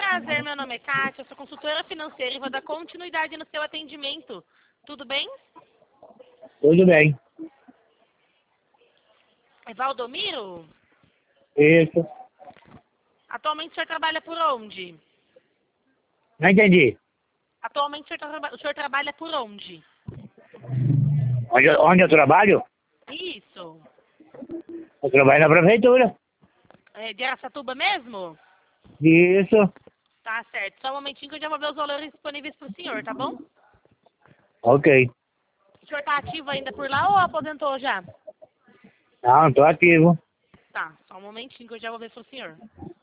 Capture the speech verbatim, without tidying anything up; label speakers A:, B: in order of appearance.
A: Prazer, meu nome é Kátia, eu sou consultora financeira e vou dar continuidade no seu atendimento. Tudo bem?
B: Tudo bem.
A: É Valdomiro?
B: Isso.
A: Atualmente o senhor trabalha por onde?
B: Não entendi.
A: Atualmente o senhor, traba- o senhor trabalha por onde?
B: Onde, eu- onde eu trabalho?
A: Isso.
B: Eu trabalho na prefeitura.
A: É de Araçatuba mesmo?
B: Isso.
A: Tá certo. Só um momentinho que eu já vou ver os valores disponíveis para o senhor, tá bom?
B: Ok.
A: O senhor tá ativo ainda por lá ou aposentou já?
B: Não, estou ativo.
A: Tá, só um momentinho que eu já vou ver para o senhor.